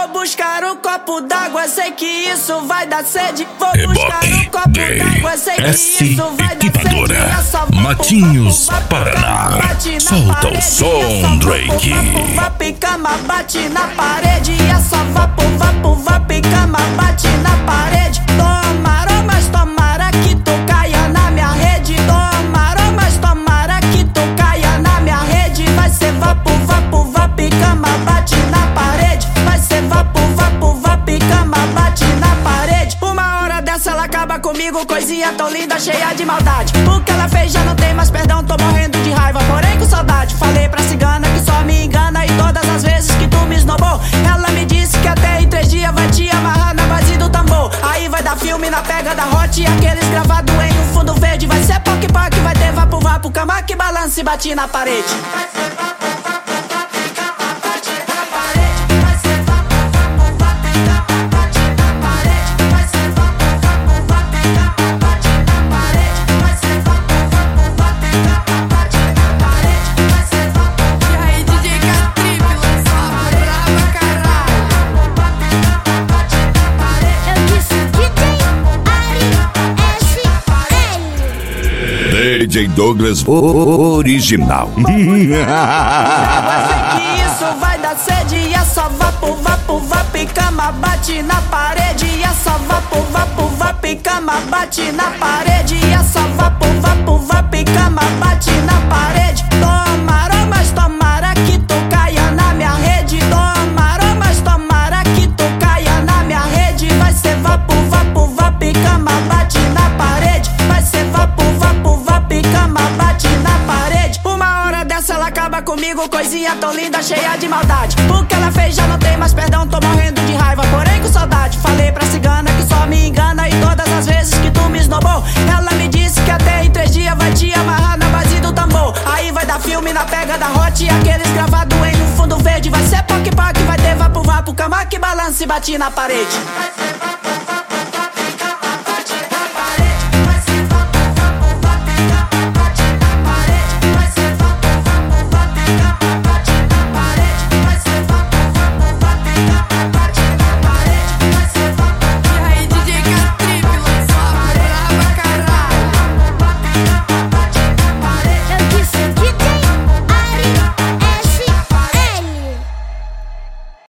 buscar um copo d'água, sei que isso vai dar sede. Vou buscar um copo d'água, sei que isso vai dar sede. Matinhos, Paraná. Solta o som, Drake. Vapo, cama, bate na parede. E é só vapo, cama, bate na parede. Tomara, mas tomara que tu caia na minha rede. Tomara, mas tomara que tu caia na minha rede. Vai ser vapo, cama, bate na parede. Vai ser vapo, cama, bate na parede. Uma hora dessa ela acaba comigo, coisinha tão linda, cheia de maldade. O que ela fez já não tem mais perdão, tô morrendo de raiva, porém com saudade. Falei pra cigana que só me engana, e todas as vezes que tu me esnobou, ela me disse que até em 3 dias vai te amarrar na base do tambor. Aí vai dar filme na pega da Hot, e aqueles gravados em um fundo verde. Vai ser poc, vai ter vapo, cama que balança e bate na parede. DJ Douglas original. Que isso vai dar sede. E é só vapo, cama, bate na parede. E é só vapo, cama, bate na parede. E é só vapo, cama, bate na parede. Tomara, mas tomara que tu caia na minha rede. Tomara, mas tomara que tu caia na minha rede. Vai ser vapo, cama, bate na parede. Vai ser vapo, cama, bate na parede. Uma hora dessa ela acaba comigo, coisinha tão linda, cheia de maldade. O que ela fez já não tem mais perdão, tô morrendo de raiva, porém com saudade. Falei pra cigana que só me engana, e todas as vezes que tu me esnobou, ela me disse que até em 3 dias vai te amarrar na base do tambor. Aí vai dar filme na pega da Hot, e aqueles gravados em um fundo verde. Vai ser poc, vai ter vapo, cama que balança e bate na parede.